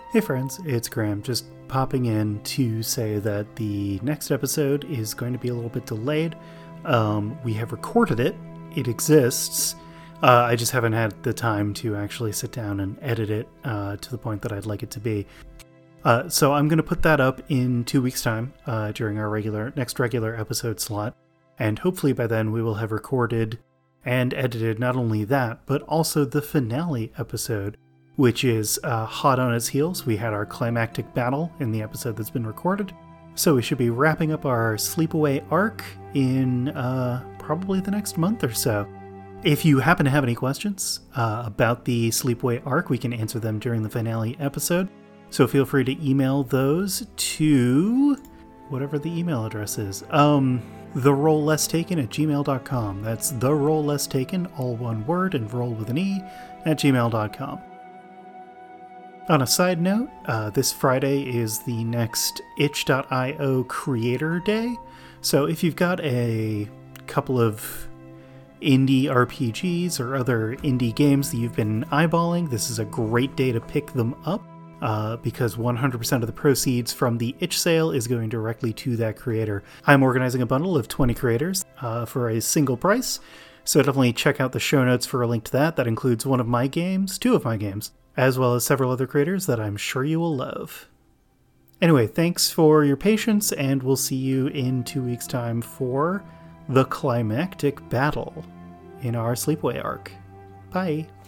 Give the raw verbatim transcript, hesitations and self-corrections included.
Hey friends, it's Graham, just popping in to say that the next episode is going to be a little bit delayed. Um, we have recorded it, it exists, uh, I just haven't had the time to actually sit down and edit it uh, to the point that I'd like it to be. Uh, so I'm going to put that up in two weeks' time uh, during our regular next regular episode slot, and hopefully by then we will have recorded and edited not only that, but also the finale episode, which is uh, hot on its heels. We had our climactic battle in the episode that's been recorded, so we should be wrapping up our Sleepaway arc in uh, probably the next month or so. If you happen to have any questions uh, about the Sleepaway arc, we can answer them during the finale episode, so feel free to email those to whatever the email address is. Um, the roll less taken at gmail dot com. That's the roll less taken, all one word, and roll with an E, at gmail dot com. On a side note, uh, this Friday is the next itch dot io Creator Day, so if you've got a couple of indie R P Gs or other indie games that you've been eyeballing, this is a great day to pick them up, uh, because one hundred percent of the proceeds from the itch sale is going directly to that creator. I'm organizing a bundle of twenty creators uh, for a single price, so definitely check out the show notes for a link to that. That includes one of my games, two of my games, as well as several other creators that I'm sure you will love. Anyway, thanks for your patience, and we'll see you in two weeks' time for the climactic battle in our Sleepaway arc. Bye!